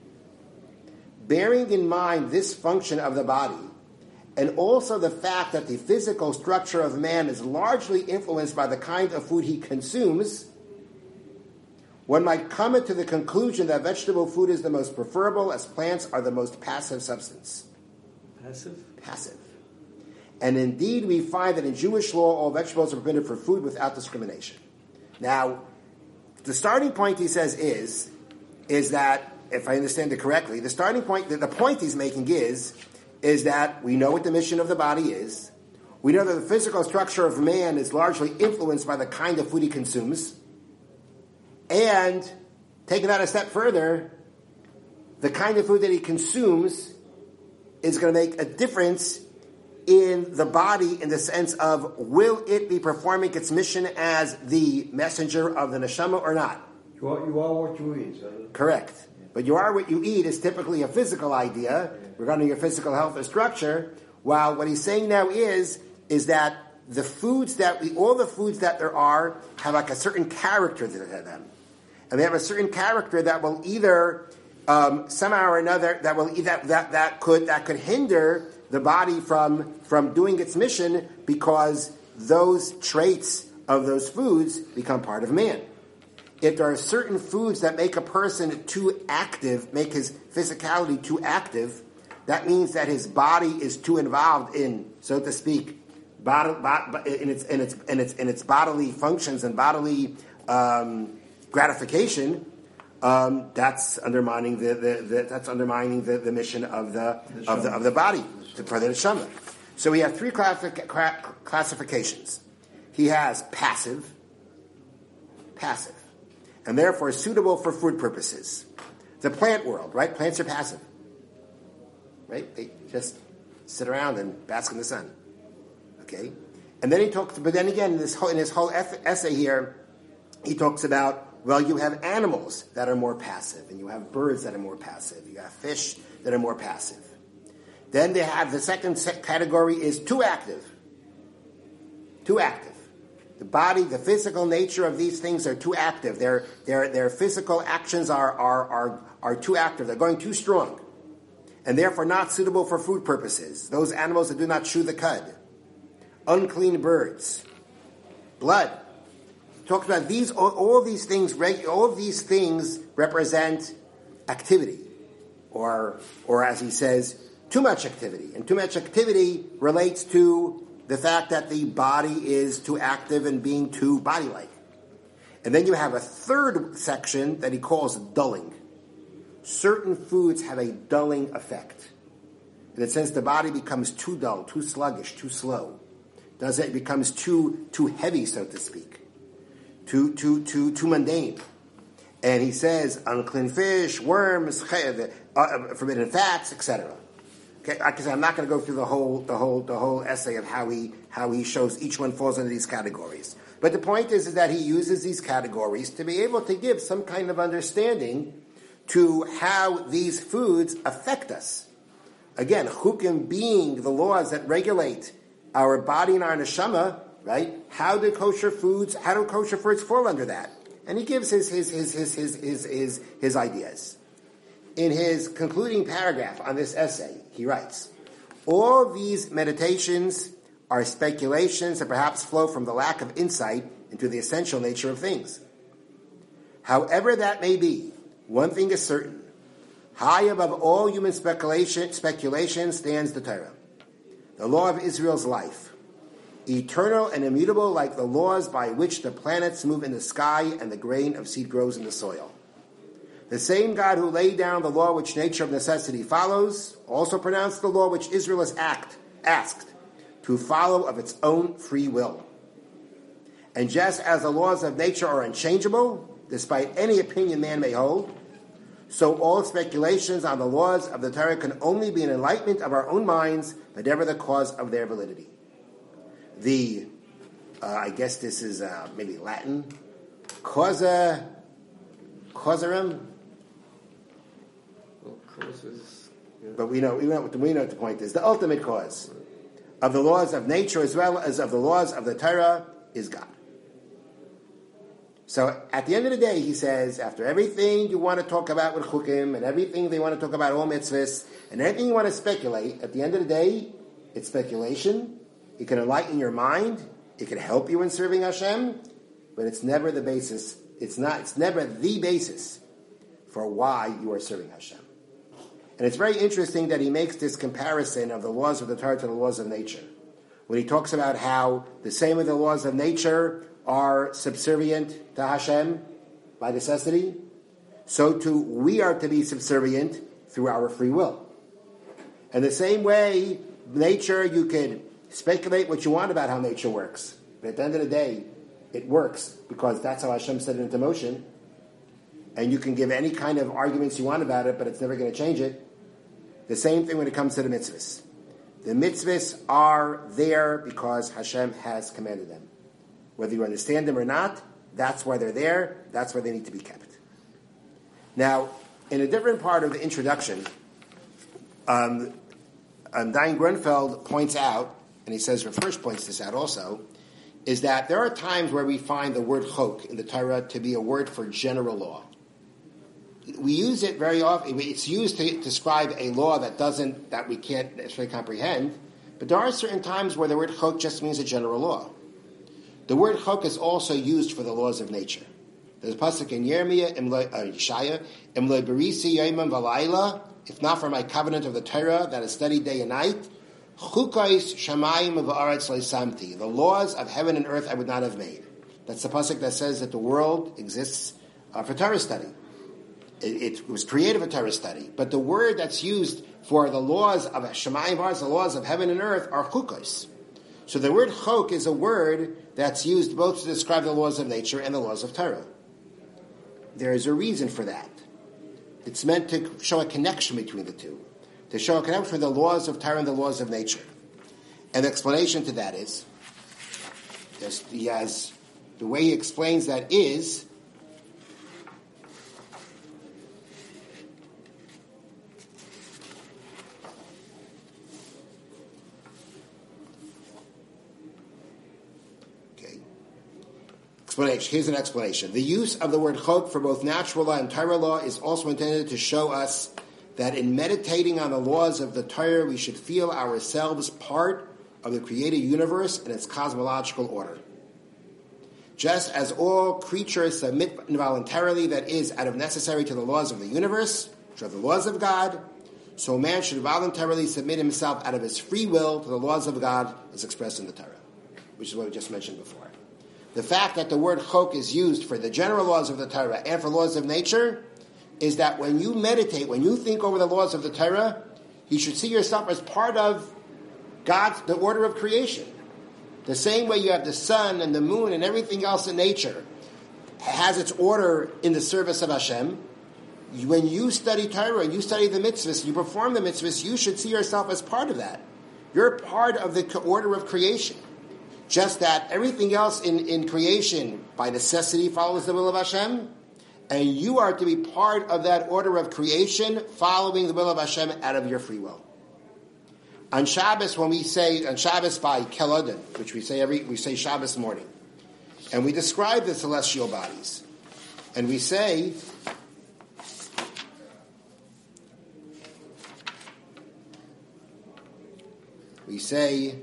Bearing in mind this function of the body, and also the fact that the physical structure of man is largely influenced by the kind of food he consumes, one might come to the conclusion that vegetable food is the most preferable, as plants are the most passive substance.
Passive?
Passive. And indeed, we find that in Jewish law, all vegetables are permitted for food without discrimination. Now, the starting point, he says, is, is that, if I understand it correctly, the starting point, the, the point he's making is, is that we know what the mission of the body is. We know that the physical structure of man is largely influenced by the kind of food he consumes. And, taking that a step further, the kind of food that he consumes is going to make a difference in the body in the sense of, will it be performing its mission as the messenger of the neshama or not?
You are, you are what you eat. So.
Correct. But you are what you eat is typically a physical idea regarding your physical health or structure, while what he's saying now is, is that the foods that we, all the foods that there are have like a certain character to them. And they have a certain character that will either, um, somehow or another, that will either, that, that could, that could hinder the body from, from doing its mission because those traits of those foods become part of man. If there are certain foods that make a person too active, make his physicality too active, that means that his body is too involved in, so to speak, bod- bod- in, its, in, its, in, its, in its bodily functions and bodily um, gratification. Um, that's undermining the, the, the that's undermining the, the mission of the, the of the of the body for the neshama. So we have three classific, classifications. He has passive, passive, and therefore suitable for food purposes. The plant world, right? Plants are passive, right? They just sit around and bask in the sun. Okay, and then he talks. But then again, in this whole in his whole essay here, he talks about, well, you have animals that are more passive, and you have birds that are more passive. You have fish that are more passive. Then they have the second category is too active. Too active. The body, the physical nature of these things are too active. Their their their physical actions are are are are too active. They're going too strong, and therefore not suitable for food purposes. Those animals that do not chew the cud, unclean birds, blood. Talks about these, all, all these things, all of these things represent activity, or, or as he says, too much activity. And too much activity relates to the fact that the body is too active and being too body-like. And then you have a third section that he calls dulling. Certain foods have a dulling effect. In a sense, the body becomes too dull, too sluggish, too slow. Does it, it becomes too, too heavy, so to speak. Too, too, too, too mundane. And he says, unclean fish, worms, uh, forbidden fats, et cetera. Okay, like I said, I'm not going to go through the whole, the whole, the whole essay of how he, how he shows each one falls into these categories. But the point is, is that he uses these categories to be able to give some kind of understanding to how these foods affect us. Again, chukim being the laws that regulate our body and our neshama, right? How do kosher foods, how do kosher foods fall under that? And he gives his, his, his, his, his, his, his, his ideas. In his concluding paragraph on this essay, he writes, all these meditations are speculations that perhaps flow from the lack of insight into the essential nature of things. However that may be, one thing is certain. High above all human speculation, speculation stands the Torah, the law of Israel's life, eternal and immutable like the laws by which the planets move in the sky and the grain of seed grows in the soil. The same God who laid down the law which nature of necessity follows also pronounced the law which Israel is act, asked to follow of its own free will. And just as the laws of nature are unchangeable, despite any opinion man may hold, So all speculations on the laws of the Torah can only be an enlightenment of our own minds, whatever the cause of their validity. The, uh, I guess this is uh, maybe Latin, causa, causarum.
Well, causes, yeah.
But we know, we know, we know what the point is. The ultimate cause of the laws of nature as well as of the laws of the Torah is God. So at the end of the day, he says, after everything you want to talk about with chukim, and everything they want to talk about all mitzvahs, and everything you want to speculate, at the end of the day, it's speculation. It can enlighten your mind. It can help you in serving Hashem, but it's never the basis. It's not. It's never the basis for why you are serving Hashem. And it's very interesting that he makes this comparison of the laws of the Torah to the laws of nature. When he talks about how the same with the laws of nature are subservient to Hashem by necessity, so too we are to be subservient through our free will. And the same way, nature, you can speculate what you want about how nature works, but at the end of the day, it works because that's how Hashem set it into motion. And you can give any kind of arguments you want about it, but it's never going to change it. The same thing when it comes to the mitzvahs. The mitzvahs are there because Hashem has commanded them. Whether you understand them or not, that's why they're there. That's why they need to be kept. Now, in a different part of the introduction, um, um, Dayan Grunfeld points out, and he says, or first points this out also, is that there are times where we find the word chok in the Torah to be a word for general law. We use it very often. It's used to describe a law that doesn't, that we can't necessarily comprehend, but there are certain times where the word chok just means a general law. The word chok is also used for the laws of nature. There's a pasuk in Yirmiyah, Yeshaya, Imloi Berisi Yomim V'Layla, if not for my covenant of the Torah that is studied day and night, Chukais Shamayim V'Aretz Leisamti, the laws of heaven and earth I would not have made. That's the pasuk that says that the world exists uh, for Torah study. It, it was created for Torah study, but the word that's used for the laws of Shamayim V'Aretz, the laws of heaven and earth, are Chukais. So the word chok is a word that's used both to describe the laws of nature and the laws of Torah. There is a reason for that. It's meant to show a connection between the two, to show a connection between the laws of Torah and the laws of nature. And the explanation to that is, he has, the way he explains that is, here's an explanation. The use of the word chok for both natural law and Torah law is also intended to show us that in meditating on the laws of the Torah, we should feel ourselves part of the created universe and its cosmological order. Just as all creatures submit involuntarily, that is, out of necessary to the laws of the universe, which are the laws of God, so man should voluntarily submit himself out of his free will to the laws of God as expressed in the Torah, which is what we just mentioned before. The fact that the word chok is used for the general laws of the Torah and for laws of nature is that when you meditate, when you think over the laws of the Torah, you should see yourself as part of God's, the order of creation. The same way you have the sun and the moon and everything else in nature has its order in the service of Hashem. When you study Torah and you study the mitzvahs, you perform the mitzvahs, you should see yourself as part of that. You're part of the order of creation. Just that everything else in, in creation, by necessity, follows the will of Hashem, and you are to be part of that order of creation, following the will of Hashem out of your free will. On Shabbos, when we say, on Shabbos by Kelodin, which we say every, we say Shabbos morning, and we describe the celestial bodies, and we say, we say,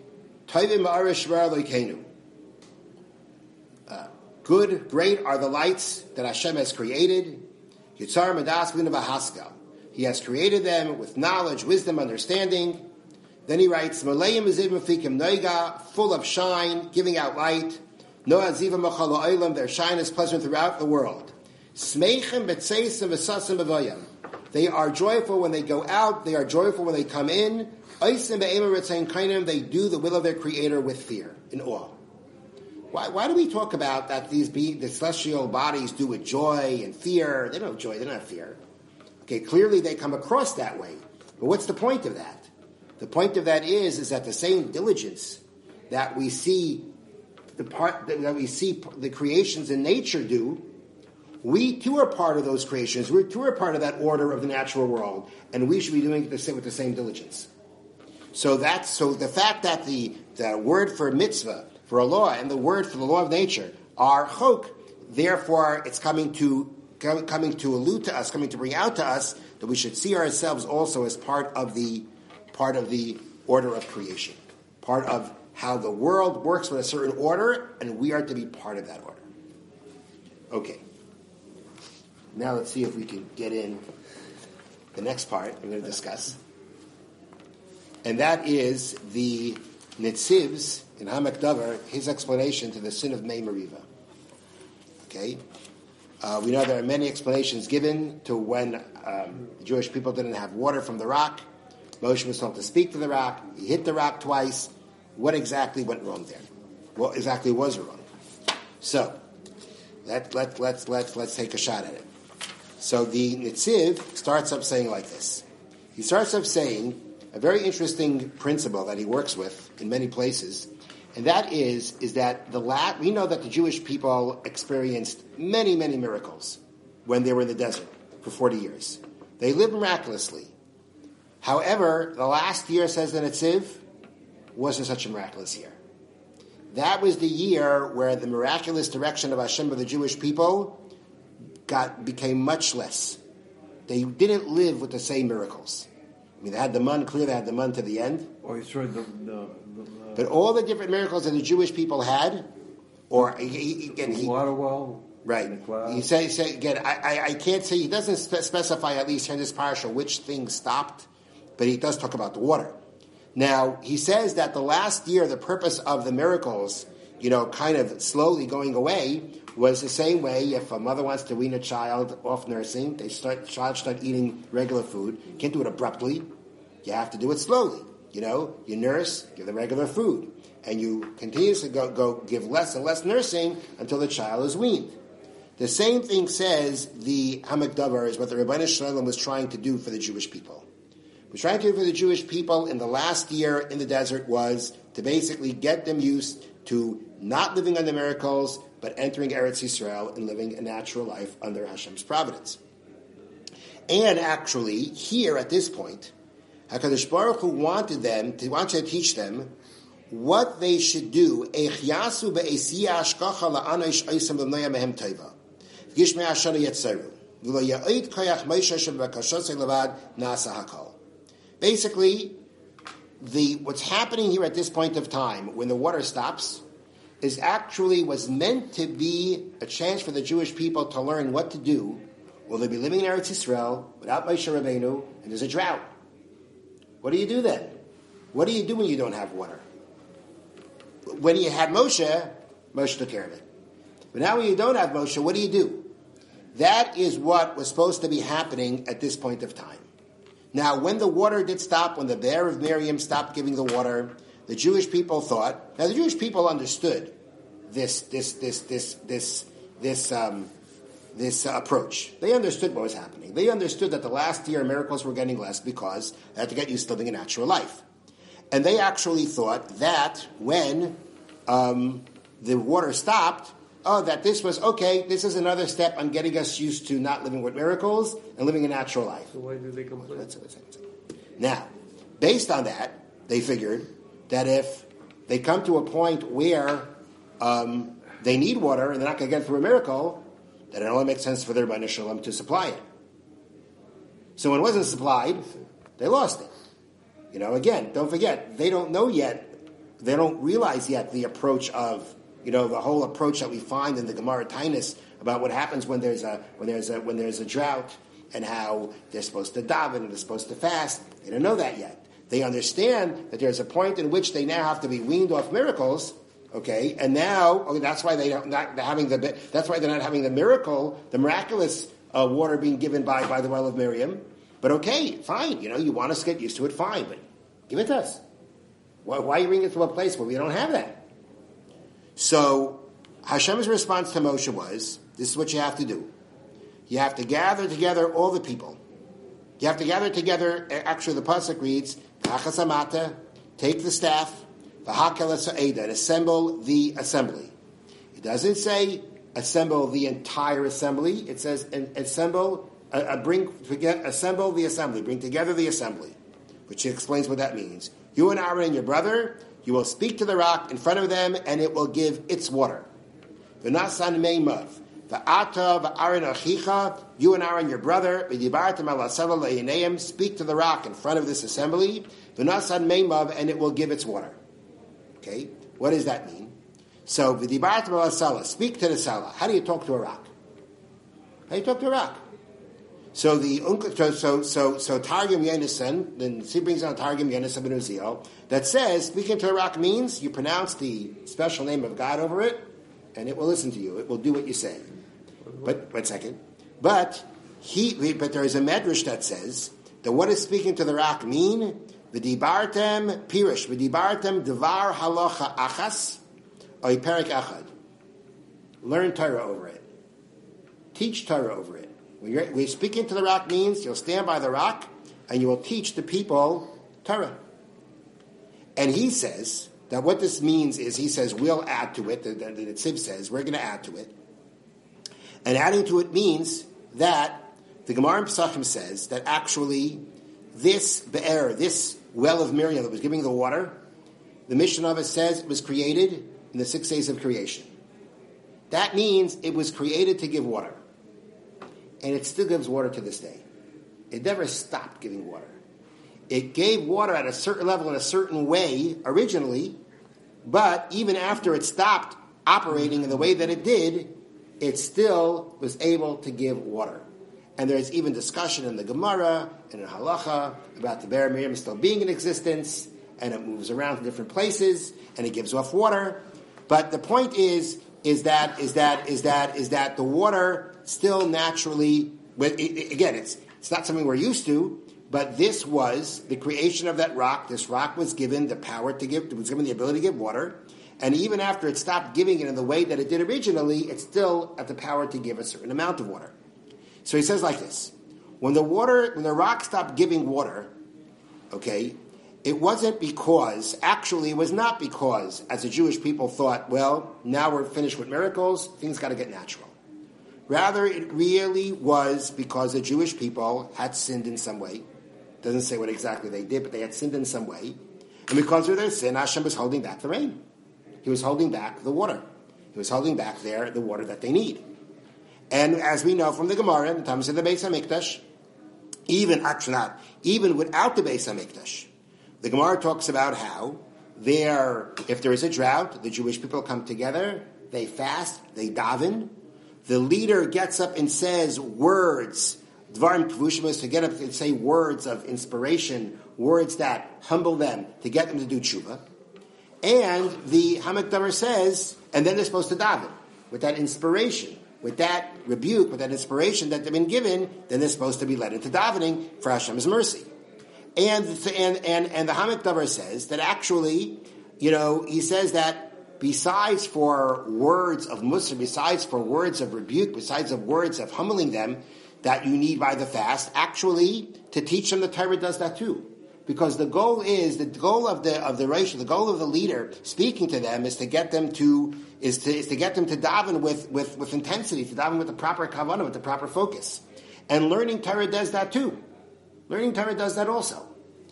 Uh, good, great are the lights that Hashem has created. Yitzar Medas Lina V'Haskal. He has created them with knowledge, wisdom, understanding. Then he writes, Moleim Ziv Mefikim Noiga, full of shine, giving out light. Noah Ziva Machal Oilam, their shine is pleasant throughout the world. Smeichem B'Tzeisim V'Sasim B'Voyam. They are joyful when they go out, they are joyful when they come in. They do the will of their Creator with fear, in awe. Why, why do we talk about that these be, the celestial bodies do with joy and fear? They don't have joy, they don't have fear. Okay, clearly they come across that way. But what's the point of that? The point of that is, is that the same diligence that we see the part that we see the creations in nature do, we too are part of those creations. We too are part of that order of the natural world, and we should be doing it with the same diligence. So that's so the fact that the, the word for mitzvah, for a law, and the word for the law of nature are chok, therefore it's coming to coming to allude to us, coming to bring out to us that we should see ourselves also as part of the part of the order of creation, part of how the world works with a certain order, and we are to be part of that order. Okay. Now let's see if we can get in the next part I'm going to discuss. And that is the Nitziv's, in Hamak Davar, his explanation to the sin of Mei Meriva. Okay? Uh, we know there are many explanations given to when um, the Jewish people didn't have water from the rock. Moshe was told to speak to the rock. He hit the rock twice. What exactly went wrong there? What exactly was wrong? So, let, let, let's, let's, let's take a shot at it. So the Nitziv starts up saying like this. He starts up saying a very interesting principle that he works with in many places, and that is, is that the la- we know that the Jewish people experienced many, many miracles when they were in the desert for forty years. They lived miraculously. However, the last year, says the Nitziv, wasn't such a miraculous year. That was the year where the miraculous direction of Hashem by the Jewish people got became much less. They didn't live with the same miracles. I mean, they had the man, clearly they had the man to the end.
Oh, you saw the, the, the,
But all the different miracles that the Jewish people had, or again, he,
water well,
right? He says say, again, I, I, I can't say he doesn't spe- specify at least in this parasha which things stopped, but he does talk about the water. Now he says that the last year, the purpose of the miracles, you know, kind of slowly going away, was the same way if a mother wants to wean a child off nursing, they start child start eating regular food. You can't do it abruptly. You have to do it slowly. You know, you nurse, give them regular food, and you continuously go, go give less and less nursing until the child is weaned. The same thing says the Hamak Davar is what the Rebbeinu Shalom was trying to do for the Jewish people. What was trying to do for the Jewish people in the last year in the desert was to basically get them used to not living under miracles, but entering Eretz Yisrael and living a natural life under Hashem's providence. And actually, here at this point, HaKadosh Baruch Hu wanted them, to wanted to teach them what they should do. Echyasu be'esiya ashkacha la'anosh oisam l'noya mehem teva. Gishmei ashana yetzeru. V'lo ya'id koyach Moshe shebekashosei levad nasa hakol. Basically, the what's happening here at this point of time, when the water stops, is actually was meant to be a chance for the Jewish people to learn what to do while they be living in Eretz Yisrael without Moshe Rabbeinu, and there's a drought. What do you do then? What do you do when you don't have water? When you had Moshe, Moshe took care of it. But now when you don't have Moshe, what do you do? That is what was supposed to be happening at this point of time. Now, when the water did stop, when the bear of Miriam stopped giving the water, the Jewish people thought. Now, the Jewish people understood this, this, this, this, this, this, um, this uh, approach. They understood what was happening. They understood that the last year miracles were getting less because they had to get used to living a natural life, and they actually thought that when um, the water stopped, oh, that this was okay. This is another step on getting us used to not living with miracles and living a natural life.
So why did they complain?
That's it, that's it, that's it. Now, based on that, they figured that if they come to a point where um, they need water and they're not going to get it through a miracle, then it only makes sense for their Rebbeinu Shalom to supply it. So when it wasn't supplied, they lost it. You know, again, don't forget, they don't know yet, they don't realize yet the approach of, you know, the whole approach that we find in the Gemara Tainus about what happens when there's a when there's a when there's a drought and how they're supposed to daven and they're supposed to fast. They don't know that yet. They understand that there's a point in which they now have to be weaned off miracles, okay? And now, okay, that's why they don't not they're having the that's why they're not having the miracle, the miraculous uh, water being given by by the well of Miriam. But okay, fine, you know, you want us to get used to it, fine, but give it to us. Why, why are you bringing it to a place where we don't have that? So Hashem's response to Moshe was, this is what you have to do. You have to gather together all the people. You have to gather together. Actually, the pasuk reads, "Tachasamata, take the staff, v'hakel sa'eda, and assemble the assembly." It doesn't say assemble the entire assembly. It says assemble, uh, uh, bring, forget, assemble the assembly, bring together the assembly, which explains what that means. You and Aaron and your brother, you will speak to the rock in front of them, and it will give its water. V'nasan meimav, v'ata v'Aaron achicha, you and Aaron your brother, v'dibartem al hasela le'ineim, speak to the rock in front of this assembly, v'nasan meimav, and it will give its water. Okay, what does that mean? So, v'dibartem al hasela, speak to the sela. How do you talk to a rock? How do you talk to a rock? So the so so so, so Targum Yonasan, then he brings on Targum Yonasan ben Uziel, that says speaking to a rock means you pronounce the special name of God over it, and it will listen to you. It will do what you say. But one second. But he but there is a medrash that says that what does speaking to the rock mean? V'dibartem pirish, v'dibartem devar halacha achas, or perik achad. Learn Torah over it. Teach Torah over it. When you're, when you're speaking to the rock means you'll stand by the rock and you will teach the people Torah. And he says that what this means is, he says, we'll add to it, the, the, the Tziv says, we're going to add to it. And adding to it means that the Gemara in Pesachim says that actually this be'er, this well of Miriam that was giving the water, the Mishnah of it says it was created in the six days of creation. That means it was created to give water. And it still gives water to this day. It never stopped giving water. It gave water at a certain level in a certain way originally, but even after it stopped operating in the way that it did, it still was able to give water. And there's even discussion in the Gemara and in Halacha about the Be'er Miriam still being in existence, and it moves around to different places, and it gives off water. But the point is, is that is that is that is that the water still naturally, again, it's it's not something we're used to, but this was the creation of that rock. This rock was given the power to give, it was given the ability to give water, and even after it stopped giving it in the way that it did originally, it still had the power to give a certain amount of water. So he says like this: when the water, when the rock stopped giving water, okay, it wasn't because, actually it was not because, as the Jewish people thought, well, now we're finished with miracles, things got to get natural. Rather, it really was because the Jewish people had sinned in some way. Doesn't say what exactly they did, but they had sinned in some way. And because of their sin, Hashem was holding back the rain. He was holding back the water. He was holding back their, the water that they need. And as we know from the Gemara, in the times of the Beis HaMikdash, even, actually not, even without the Beis HaMikdash, the Gemara talks about how there, if there is a drought, the Jewish people come together, they fast, they daven. The leader gets up and says words, Dvarim Kvushim, to get up and say words of inspiration, words that humble them, to get them to do tshuva. And the Hamikdaber says, and then they're supposed to daven. With that inspiration, with that rebuke, with that inspiration that they've been given, then they're supposed to be led into davening for Hashem's mercy. And and and, and the Hamikdaber says that actually, you know, he says that besides for words of Musar, besides for words of rebuke, besides of words of humbling them that you need by the fast, actually to teach them the Torah does that too. Because the goal is, the goal of the of the Reish, the goal of the leader speaking to them is to get them to is to is to get them to daven with, with, with intensity, to daven with the proper kavanah, with the proper focus. And learning Torah does that too. Learning Torah does that also.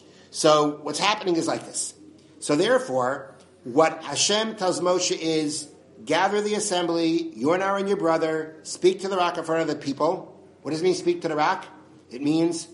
So what's happening is like this. So therefore, what Hashem tells Moshe is, gather the assembly, you and Aaron, your brother, speak to the rock in front of the people. What does it mean, speak to the rock? It means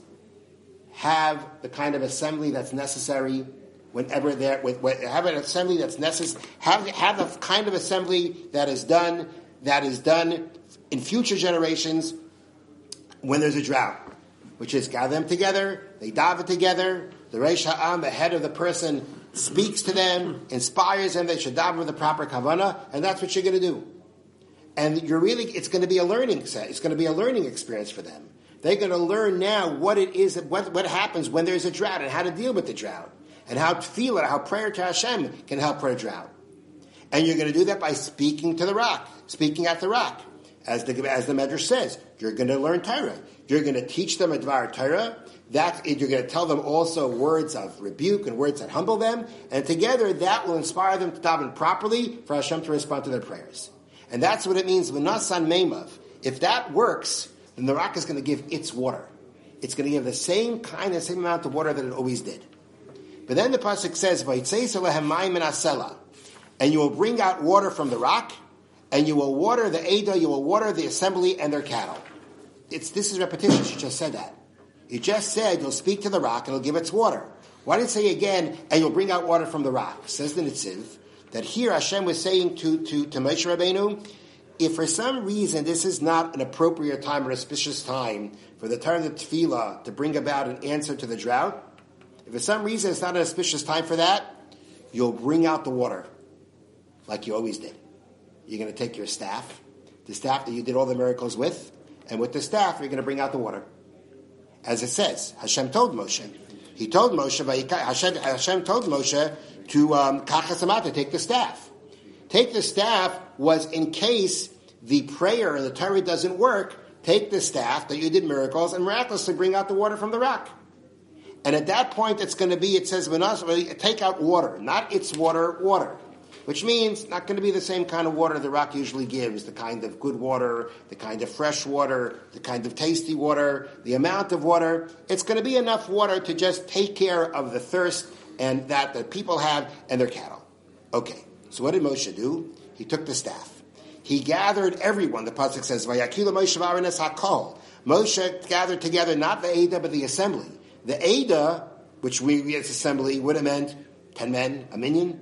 have the kind of assembly that's necessary whenever there, with, with, have an assembly that's necessary, have, have the kind of assembly that is done, that is done in future generations when there's a drought, which is gather them together, they daven together, the Reish Ha'am, the head of the person, speaks to them, inspires them, they should daven with the proper kavanah, and that's what you're going to do. And you're really, it's going to be a learning set. It's going to be a learning experience for them. They're going to learn now what it is, what, what happens when there's a drought, and how to deal with the drought, and how to feel it, how prayer to Hashem can help for a drought. And you're going to do that by speaking to the rock, speaking at the rock. as the as the Medrash says, you're going to learn Torah. You're going to teach them a Dvar Torah. That you're going to tell them also words of rebuke and words that humble them, and together that will inspire them to daven properly for Hashem to respond to their prayers. And that's what it means, v'nasan meimav. If that works, then the rock is going to give its water. It's going to give the same kind, the same amount of water that it always did. But then the pasuk says, "Vayitzeis lehem mayim min hasela," and you will bring out water from the rock, and you will water the Eidah, you will water the assembly and their cattle. It's this is repetition. She just said that. You just said you'll speak to the rock and it'll give its water. Why did it say again, and you'll bring out water from the rock? Says the Nitziv, that here Hashem was saying to, to, to Moshe Rabbeinu, if for some reason this is not an appropriate time or auspicious time for the turn of Tefillah to bring about an answer to the drought, if for some reason it's not an auspicious time for that, you'll bring out the water like you always did. You're going to take your staff, the staff that you did all the miracles with, and with the staff you're going to bring out the water. As it says, Hashem told Moshe. He told Moshe, Hashem, Hashem told Moshe to um, to take the staff. Take the staff was in case the prayer and the Torah doesn't work, take the staff that you did miracles and miraculously bring out the water from the rock. And at that point it's going to be, it says, take out water, not its water, water. Which means not going to be the same kind of water the rock usually gives, the kind of good water, the kind of fresh water, the kind of tasty water, the amount of water. It's going to be enough water to just take care of the thirst and that the people have and their cattle. Okay, so what did Moshe do? He took the staff. He gathered everyone. The pasuk says, "Vayakila Moshe v'Aaron hakol." Moshe gathered together not the Eidah but the assembly. The Eidah, which we as assembly would have meant ten men, a minyan.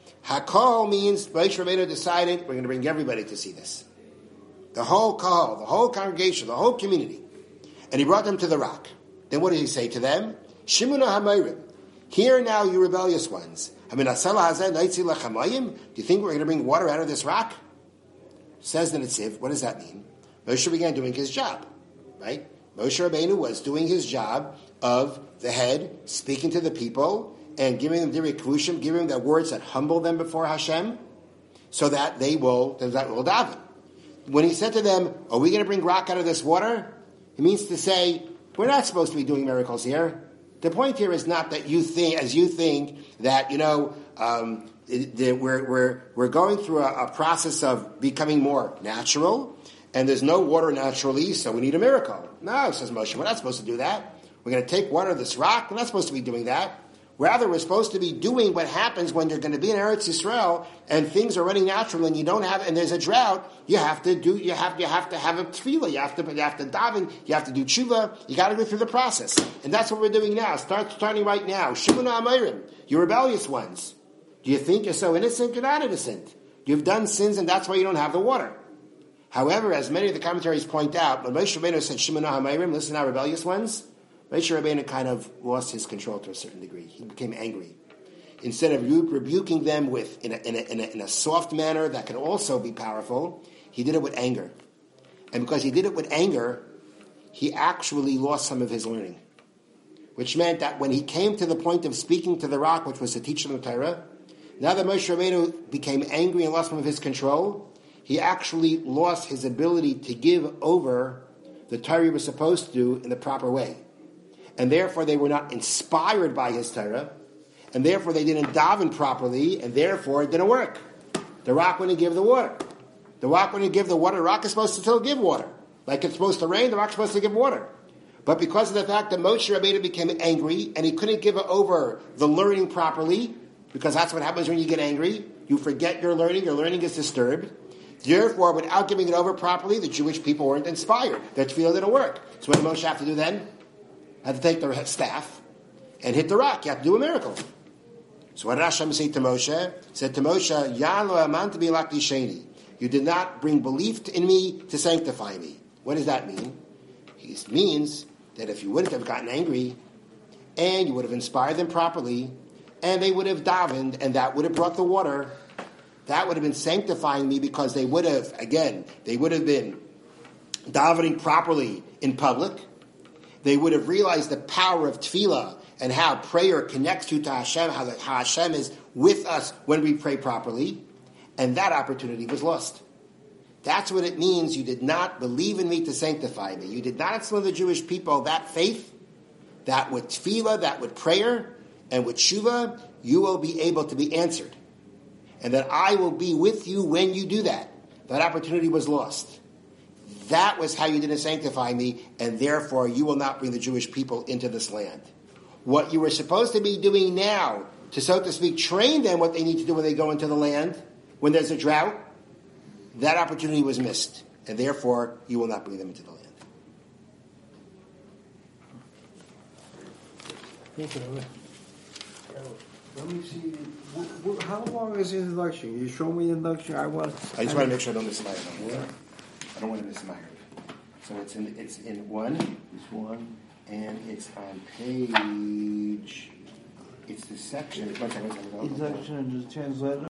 Hakol means Moshe Rabbeinu decided we're going to bring everybody to see this. The whole kahal, the whole congregation, the whole community. And he brought them to the rock. Then what did he say to them? Shimuna hamayrim. Hear now, you rebellious ones. Do you think we're going to bring water out of this rock? Says the Nitziv, what does that mean? Moshe began doing his job, right? Moshe Rabbeinu was doing his job of the head, speaking to the people, and giving them divrei kvushim, giving them the words that humble them before Hashem, so that they will, that will daven. When he said to them, are we going to bring rock out of this water? He means to say, we're not supposed to be doing miracles here. The point here is not that you think, as you think, that, you know, um, it, it, we're, we're, we're going through a, a process of becoming more natural, and there's no water naturally, so we need a miracle. No, says Moshe, we're not supposed to do that. We're going to take water of this rock. We're not supposed to be doing that. Rather, we're supposed to be doing what happens when you're going to be in Eretz Yisrael and things are running natural and you don't have, and there's a drought. You have to do, you have, you have to have a tefillah. You have to, you have to daven. You have to do tshuva. You got to go through the process, and that's what we're doing now. Start starting right now. Shimuna Amayrim, you rebellious ones. Do you think you're so innocent? You're not innocent. You've done sins, and that's why you don't have the water. However, as many of the commentaries point out, when Moshe Rabbeinu said Shimuna Amayrim, listen now, rebellious ones. Moshe Rabbeinu kind of lost his control to a certain degree. He became angry. Instead of rebuking them with in a, in, a, in, a, in a soft manner that can also be powerful, he did it with anger. And because he did it with anger, he actually lost some of his learning. Which meant that when he came to the point of speaking to the rock, which was to teach them the Torah, now that Moshe Rabbeinu became angry and lost some of his control, he actually lost his ability to give over the Torah he was supposed to do in the proper way. And therefore they were not inspired by his Torah, and therefore they didn't daven properly, and therefore it didn't work. The rock wouldn't give the water. The rock wouldn't give the water. The rock is supposed to still give water. Like it's supposed to rain, the rock's supposed to give water. But because of the fact that Moshe Rabbeinu became angry, and he couldn't give over the learning properly, because that's what happens when you get angry, you forget your learning, your learning is disturbed. Therefore, without giving it over properly, the Jewish people weren't inspired. Their tefillah didn't work. So what did Moshe have to do then? Had to take the staff and hit the rock. You have to do a miracle. So what did Hashem say to Moshe? He said to Moshe, Yalo aman to be like sheni. You did not bring belief in me to sanctify me. What does that mean? It means that if you wouldn't have gotten angry, and you would have inspired them properly, and they would have davened, and that would have brought the water, that would have been sanctifying me, because they would have, again, they would have been davening properly in public. They would have realized the power of tefillah and how prayer connects you to Hashem, how, the, how Hashem is with us when we pray properly, and that opportunity was lost. That's what it means. You did not believe in me to sanctify me. You did not instill in the Jewish people that faith, that with tefillah, that with prayer, and with tshuva, you will be able to be answered. And that I will be with you when you do that. That opportunity was lost. That was how you didn't sanctify me, and therefore you will not bring the Jewish people into this land. What you were supposed to be doing now, to so to speak, train them what they need to do when they go into the land, when there's a drought, that opportunity was missed, and therefore you will not bring them into the land.
Let me see. Wh- wh- How long is the introduction? You show me the introduction. I want.
I just want to make sure I don't miss my yeah. I don't want to miss my So it's in it's in one.
This one.
And it's on page. It's the section. One second, one second.
Introduction and the translator.